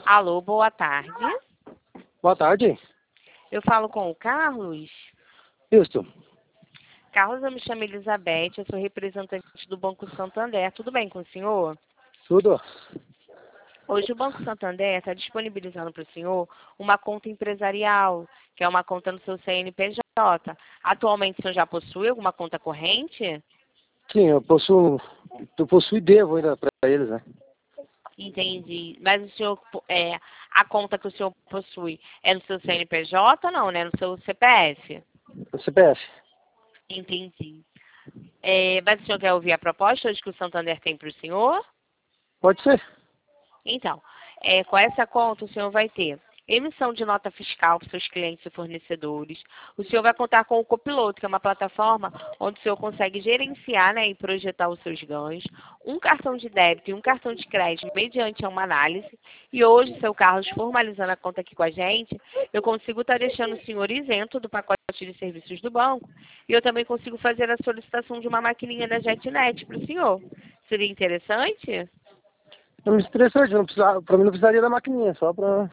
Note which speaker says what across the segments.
Speaker 1: Alô, boa tarde.
Speaker 2: Boa tarde.
Speaker 1: Eu falo com o Carlos.
Speaker 2: Isso.
Speaker 1: Carlos, eu me chamo Elizabeth, eu sou representante do Banco Santander. Tudo bem com o senhor?
Speaker 2: Tudo.
Speaker 1: Hoje o Banco Santander está disponibilizando para o senhor uma conta empresarial, que é uma conta no seu CNPJ. Atualmente o senhor já possui alguma conta corrente?
Speaker 2: Sim, eu possuo e devo ainda para eles, né?
Speaker 1: Entendi. Mas o senhor, a conta que o senhor possui é no seu CNPJ, não, né? No seu CPF?
Speaker 2: O CPF.
Speaker 1: Entendi. Mas o senhor quer ouvir a proposta hoje que o Santander tem para o senhor?
Speaker 2: Pode ser.
Speaker 1: Então, com essa conta o senhor vai ter emissão de nota fiscal para seus clientes e fornecedores. O senhor vai contar com o Copiloto, que é uma plataforma onde o senhor consegue gerenciar, né, e projetar os seus ganhos. Um cartão de débito e um cartão de crédito mediante uma análise. E hoje, seu Carlos, formalizando a conta aqui com a gente, eu consigo estar deixando o senhor isento do pacote de serviços do banco. E eu também consigo fazer a solicitação de uma maquininha da JetNet para o senhor. Seria interessante?
Speaker 2: Não me estressante, para mim não precisaria da maquininha, só para...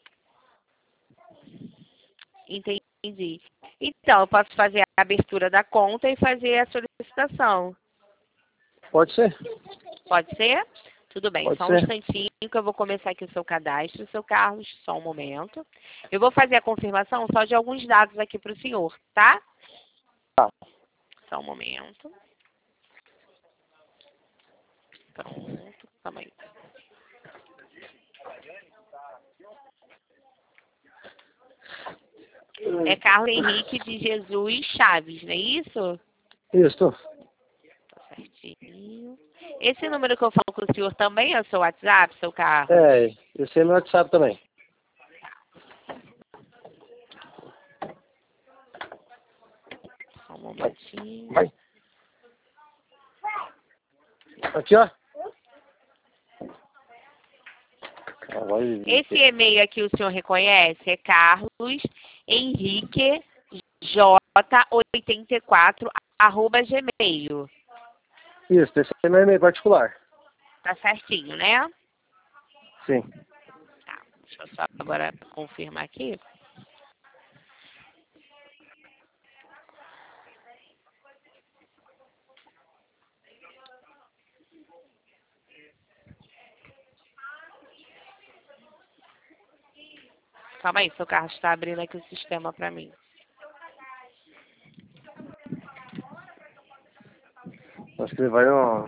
Speaker 1: Entendi. Então, eu posso fazer a abertura da conta e fazer a solicitação.
Speaker 2: Pode ser?
Speaker 1: Pode ser? Tudo bem,
Speaker 2: Pode
Speaker 1: só um
Speaker 2: ser.
Speaker 1: instantinho que eu vou começar aqui o seu cadastro, seu Carlos, só um momento. Eu vou fazer a confirmação só de alguns dados aqui para o senhor, tá?
Speaker 2: Tá.
Speaker 1: Só um momento. Pronto, calma aí. É Carlos Henrique de Jesus Chaves, não é isso?
Speaker 2: Isso.
Speaker 1: Tá certinho. Esse número que eu falo com o senhor também é o seu WhatsApp, seu Carlos?
Speaker 2: É, esse é meu WhatsApp também.
Speaker 1: Só um momentinho.
Speaker 2: Vai. Aqui, ó.
Speaker 1: Esse e-mail aqui o senhor reconhece? É Carlos Henrique J84 @gmail.
Speaker 2: Isso, esse é meu e-mail particular.
Speaker 1: Tá certinho, né?
Speaker 2: Sim.
Speaker 1: Tá. Deixa eu só agora confirmar aqui. Calma aí, seu Carlos está abrindo aqui o sistema para mim.
Speaker 2: Acho que ele vai no...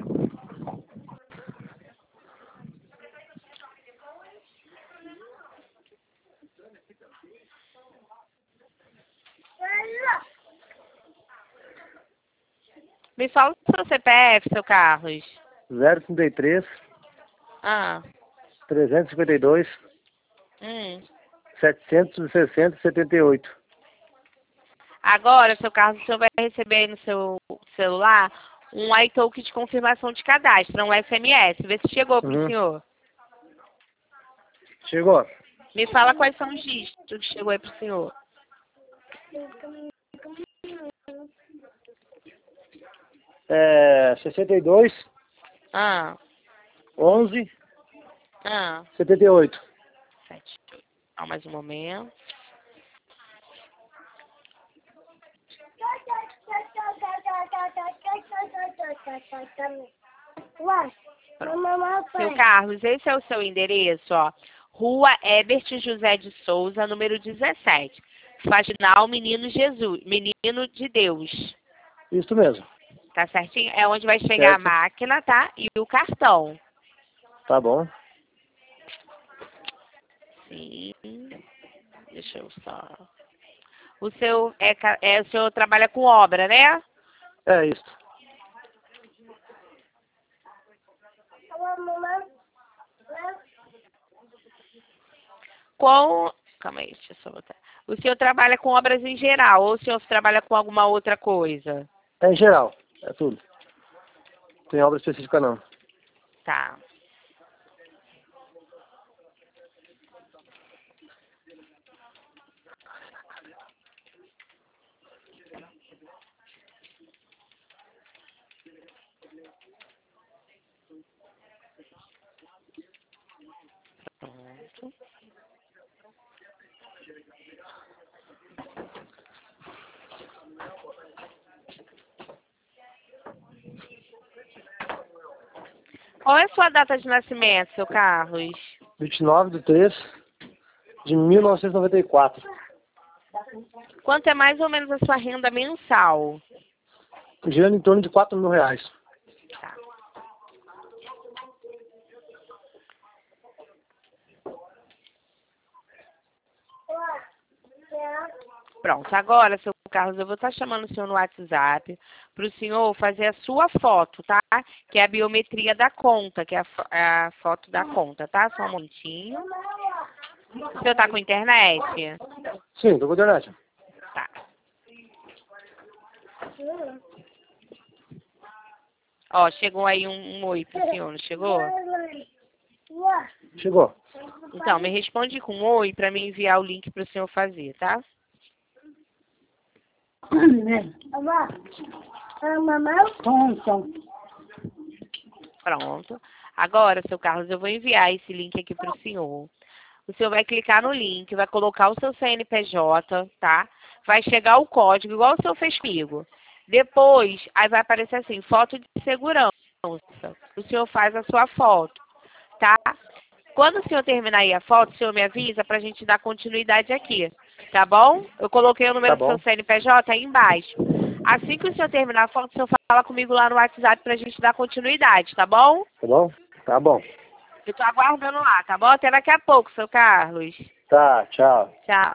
Speaker 1: Me fala o seu CPF, seu Carlos.
Speaker 2: 033
Speaker 1: Ah.
Speaker 2: 352
Speaker 1: Hum.
Speaker 2: 760 78.
Speaker 1: Agora, seu Carlos, o senhor vai receber aí no seu celular um iTalk de confirmação de cadastro, um SMS. Vê se chegou para o senhor.
Speaker 2: Chegou.
Speaker 1: Me fala quais são os dígitos que chegou aí para o senhor.
Speaker 2: É 62
Speaker 1: Ah.
Speaker 2: 11
Speaker 1: Ah.
Speaker 2: 78.
Speaker 1: 7. Só mais um momento. Seu Carlos, esse é o seu endereço, ó. Rua Herbert José de Souza, número 17. Faginal Menino Jesus, Menino de Deus.
Speaker 2: Isso mesmo.
Speaker 1: Tá certinho? É onde vai chegar a máquina, tá? E o cartão.
Speaker 2: Tá bom.
Speaker 1: Sim. Deixa eu só... O seu, o senhor trabalha com obra, né?
Speaker 2: É isso.
Speaker 1: Calma aí, deixa eu só botar. O senhor trabalha com obras em geral ou o senhor trabalha com alguma outra coisa?
Speaker 2: É em geral. É tudo. Tem obra específica não.
Speaker 1: Tá. Pronto. Pronto. Qual é a sua data de nascimento, seu Carlos?
Speaker 2: 29/3/1994.
Speaker 1: Quanto é mais ou menos a sua renda mensal?
Speaker 2: Girando em torno de R$ 4.000.
Speaker 1: Tá. Pronto, agora, seu Carlos, eu vou estar chamando o senhor no WhatsApp para o senhor fazer a sua foto, tá? Que é a biometria da conta, que é a foto da conta, tá? Só um momentinho. O senhor tá com internet?
Speaker 2: Sim, tô com a internet.
Speaker 1: Tá. Ó, chegou aí um oi pro senhor, não chegou?
Speaker 2: Chegou.
Speaker 1: Então, me responde com um oi para me enviar o link para o senhor fazer, tá? Pronto. Agora, seu Carlos, eu vou enviar esse link aqui para o senhor. O senhor vai clicar no link, vai colocar o seu CNPJ, tá? Vai chegar o código, igual o senhor fez comigo. Depois, aí vai aparecer assim, foto de segurança. O senhor faz a sua foto, tá? Quando o senhor terminar aí a foto, o senhor me avisa pra gente dar continuidade aqui, tá bom? Eu coloquei o número do seu CNPJ aí embaixo. Assim que o senhor terminar a foto, o senhor fala comigo lá no WhatsApp pra gente dar continuidade, tá bom?
Speaker 2: Tá bom? Tá bom.
Speaker 1: Eu tô aguardando lá, tá bom? Até daqui a pouco, seu Carlos.
Speaker 2: Tá, tchau.
Speaker 1: Tchau.